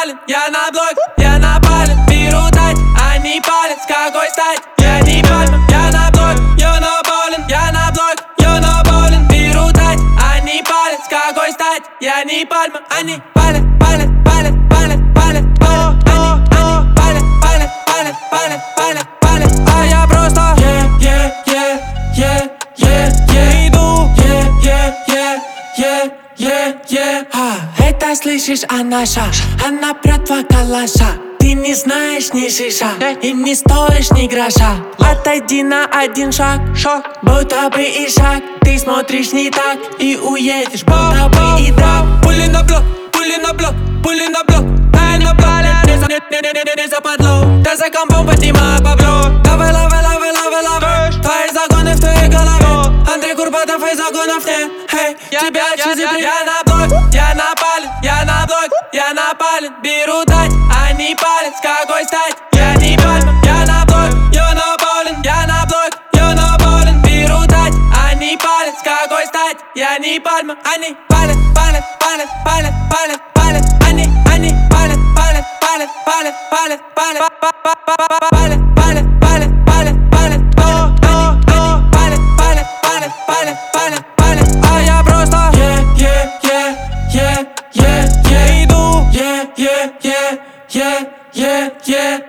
напален, я на блок, я напален. Беру дать, они палят, с какой стать? Я не пальма, я на блок, я напален, я на блок, я напален. Беру дать, они палят, с какой стать? Я не пальма, они палят, палят, палят, палят, палят, палят. Они палят, палят, палят, палят, палят, палят. А я просто иду, это слышишь, она она прет в калаша. Ты не знаешь ни шиша и не стоишь ни гроша. Отойди на один шаг, будто бы и шаг. Ты смотришь не так и уедешь, будто бы и так. Пули на блок, пули на блок, пули на блок. Дай на палец, не западло. Да за компом поднимай бабло. Давай лавай, лавай, лавай, лавай. Твои законы в твоей голове. Андрей Курпатов и законов нет. Хей, тебя чизи, я на блок, я напален, я на блок, я напален. Беру дать, они палят, с какой стать? Я не пальма, я на блок, я напален, я на блок, я напален. Беру дать, они палят, с какой стать? Я не пальма, они палят, палят, палят, палят, палят, палят. Они палят, палят, палят, палят, палят, палят, палят, палят, палят, палят, палят. А я просто иду,